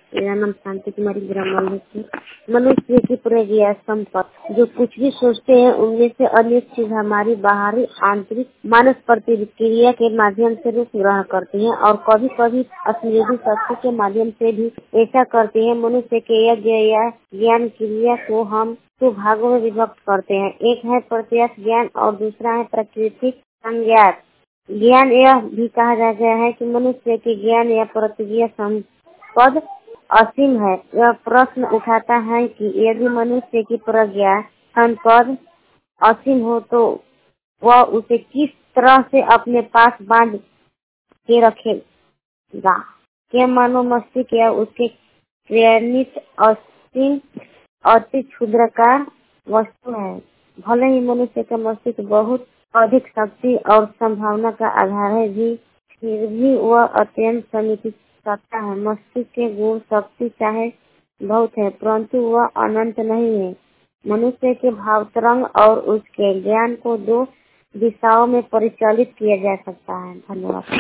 मेरा नाम शांति कुमारी ग्रामल है। मनुष्य की प्रज्ञा संपत्ति जो कुछ भी सोचते हैं उनमें से अनेक चीज हमारी बाहरी आंतरिक मानस प्रतिक्रिया के माध्यम से रूप ग्रहण करती हैं और कभी कभी स्मृति शक्ति के माध्यम से भी ऐसा करती है। मनुष्य के यह ज्ञान क्रिया को हम दो भागों में विभक्त करते हैं। एक है प्रत्यक्ष ज्ञान और दूसरा है प्राकृतिक संज्ञात ज्ञान। यह भी कहा जा गया है कि मनुष्य के ज्ञान या प्रतिक्रिया संपद असीम है। यह प्रश्न उठाता है कि यदि मनुष्य की प्रज्ञा संपद असीम हो तो वह उसे किस तरह से अपने पास बांध के रखेगा। क्या मानव मस्तिष्क या उसके क्रियान्वित असीम अति क्षुद्रकार वस्तु है। भले ही मनुष्य का मस्तिष्क बहुत अधिक शक्ति और संभावना का आधार है फिर भी वह अत्यंत सीमित सत्ता है। मस्तिष्क के गुण शक्ति चाहे बहुत है परंतु वह अनंत नहीं है। मनुष्य के भाव तरंग और उसके ज्ञान को दो दिशाओं में परिचालित किया जा सकता है। धन्यवाद।